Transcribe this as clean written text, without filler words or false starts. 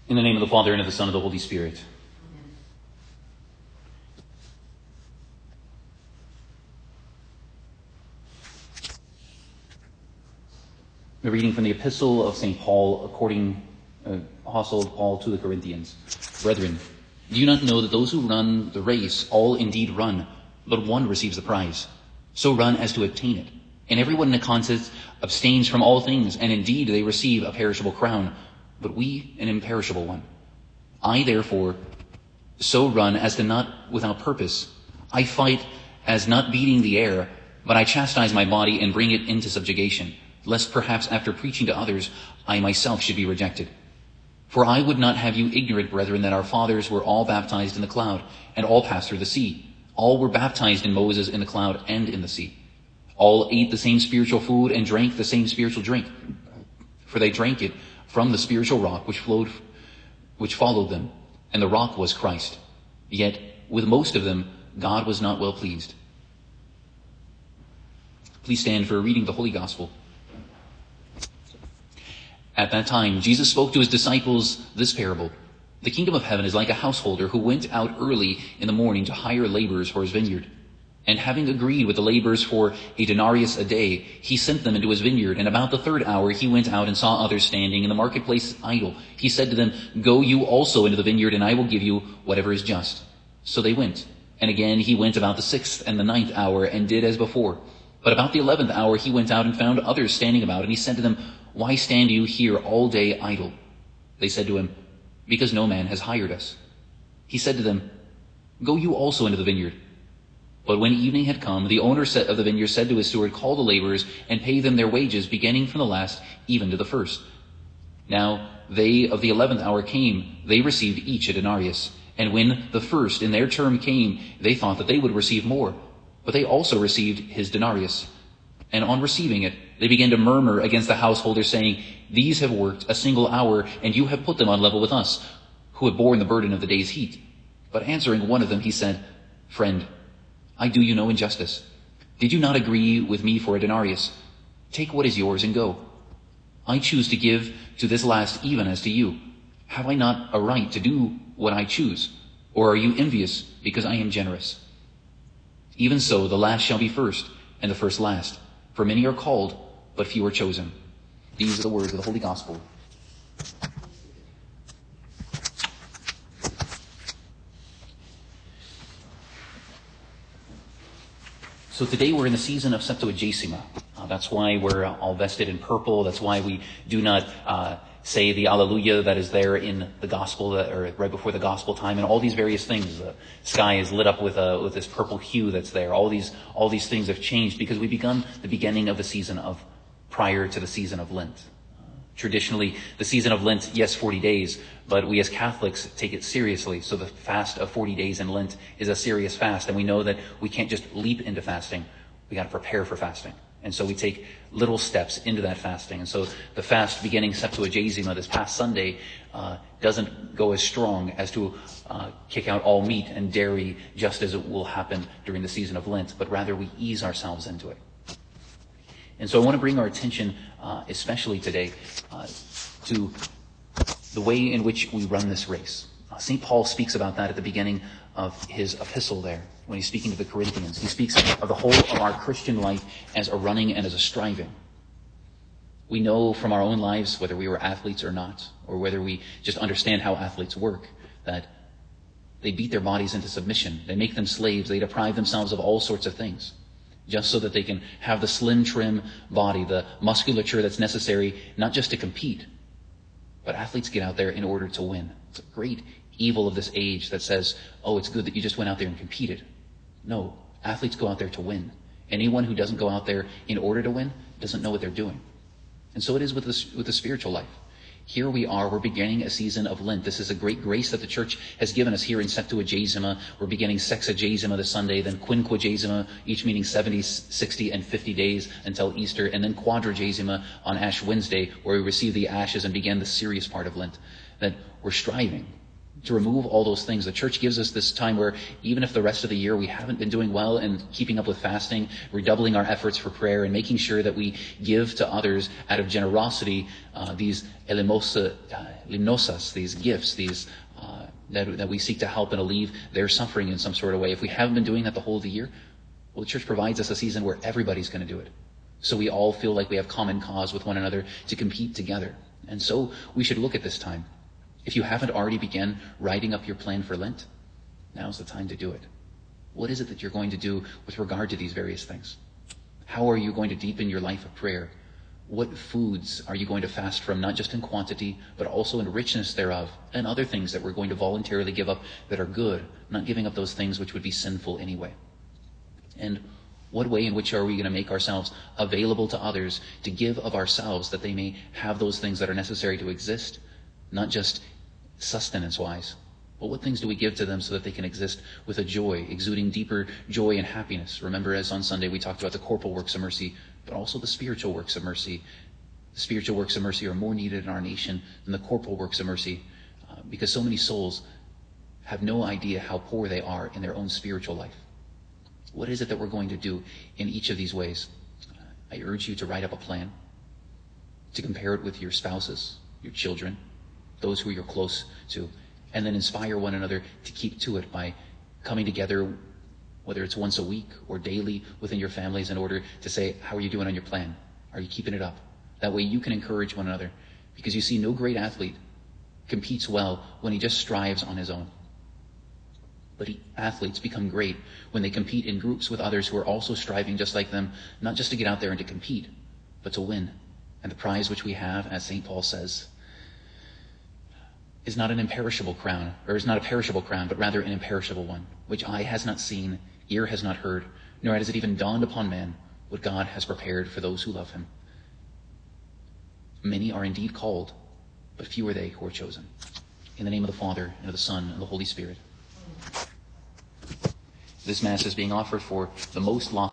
In the name of the Father, and of the Son, and of the Holy Spirit. A reading from the Epistle of St. Paul, Apostle Paul to the Corinthians. Brethren, do you not know that those who run the race all indeed run, but one receives the prize? So run as to obtain it. And everyone in a contest abstains from all things, and indeed they receive a perishable crown, but we an imperishable one. I therefore so run as to not without purpose. I fight as not beating the air, but I chastise my body and bring it into subjugation, lest perhaps after preaching to others, I myself should be rejected. For I would not have you ignorant, brethren, that our fathers were all baptized in the cloud, and all passed through the sea. All were baptized in Moses in the cloud and in the sea. All ate the same spiritual food and drank the same spiritual drink. For they drank it from the spiritual rock which followed them, and the rock was Christ. Yet with most of them God was not well pleased. Please stand for a reading of the Holy Gospel. At that time, Jesus spoke to his disciples this parable. The kingdom of heaven is like a householder who went out early in the morning to hire laborers for his vineyard. And having agreed with the laborers for a denarius a day, he sent them into his vineyard. And about the third hour, he went out and saw others standing in the marketplace idle. He said to them, Go you also into the vineyard, and I will give you whatever is just. So they went. And again he went about the 6th and the 9th hour, and did as before. But about the 11th hour he went out and found others standing about, and he said to them, Why stand you here all day idle? They said to him, Because no man has hired us. He said to them, Go you also into the vineyard. But when evening had come, the owner of the vineyard said to his steward, Call the laborers and pay them their wages, beginning from the last even to the first. Now they of the 11th hour came, they received each a denarius. And when the first in their term came, they thought that they would receive more. But they also received his denarius. And on receiving it, they began to murmur against the householder, saying, These have worked a single hour, and you have put them on level with us, who have borne the burden of the day's heat. But answering one of them, he said, Friend, I do you no injustice. Did you not agree with me for a denarius? Take what is yours and go. I choose to give to this last even as to you. Have I not a right to do what I choose? Or are you envious because I am generous? Even so, the last shall be first, and the first last. For many are called, but few are chosen. These are the words of the Holy Gospel. So today we're in the season of Septuagesima. That's why we're all vested in purple. That's why we do not say the Alleluia that is there in the Gospel, or right before the Gospel time, and all these various things. The sky is lit up with this purple hue that's there. All these things have changed because we've begun the beginning of the season of prior to the season of Lent. Traditionally, the season of Lent, yes, 40 days, but we as Catholics take it seriously. So the fast of 40 days in Lent is a serious fast, and we know that we can't just leap into fasting. We got to prepare for fasting. And so we take little steps into that fasting. And so the fast beginning Septuagesima this past Sunday doesn't go as strong as to kick out all meat and dairy just as it will happen during the season of Lent, but rather we ease ourselves into it. And so I want to bring our attention, especially today, to the way in which we run this race. St. Paul speaks about that at the beginning of his epistle there, when he's speaking to the Corinthians. He speaks of the whole of our Christian life as a running and as a striving. We know from our own lives, whether we were athletes or not, or whether we just understand how athletes work, that they beat their bodies into submission. They make them slaves. They deprive themselves of all sorts of things, just so that they can have the slim, trim body, the musculature that's necessary, not just to compete, but athletes get out there in order to win. It's a great evil of this age that says, oh, it's good that you just went out there and competed. No, athletes go out there to win. Anyone who doesn't go out there in order to win doesn't know what they're doing. And so it is with the spiritual life. Here we are, we're beginning a season of Lent. This is a great grace that the church has given us here in Septuagesima. We're beginning Sexagesima this Sunday, then Quinquagesima, each meaning 70, 60, and 50 days until Easter, and then Quadragesima on Ash Wednesday, where we receive the ashes and begin the serious part of Lent. That we're striving. to remove all those things. The church gives us this time where even if the rest of the year we haven't been doing well and keeping up with fasting, redoubling our efforts for prayer and making sure that we give to others out of generosity, these limnosas, these gifts, these that we seek to help and alleviate their suffering in some sort of way. If we haven't been doing that the whole of the year, well, the church provides us a season where everybody's going to do it. So we all feel like we have common cause with one another to compete together. And so we should look at this time. If you haven't already begun writing up your plan for Lent, now's the time to do it. What is it that you're going to do with regard to these various things? How are you going to deepen your life of prayer? What foods are you going to fast from, not just in quantity, but also in richness thereof, and other things that we're going to voluntarily give up that are good, not giving up those things which would be sinful anyway? And what way in which are we going to make ourselves available to others to give of ourselves that they may have those things that are necessary to exist, not just sustenance-wise, but what things do we give to them so that they can exist with a joy, exuding deeper joy and happiness? Remember, as on Sunday we talked about the corporal works of mercy, but also the spiritual works of mercy. The spiritual works of mercy are more needed in our nation than the corporal works of mercy, because so many souls have no idea how poor they are in their own spiritual life. What is it that we're going to do in each of these ways? I urge you to write up a plan, to compare it with your spouses, your children, those who you're close to, and then inspire one another to keep to it by coming together, whether it's once a week or daily within your families, in order to say, how are you doing on your plan? Are you keeping it up? That way you can encourage one another, because you see, no great athlete competes well when he just strives on his own. But athletes become great when they compete in groups with others who are also striving just like them, not just to get out there and to compete, but to win. And the prize which we have, as St. Paul says, is not an imperishable crown, or is not a perishable crown, but rather an imperishable one, which eye has not seen, ear has not heard, nor has it even dawned upon man what God has prepared for those who love him. Many are indeed called, but few are they who are chosen. In the name of the Father, and of the Son, and of the Holy Spirit. This Mass is being offered for the most lost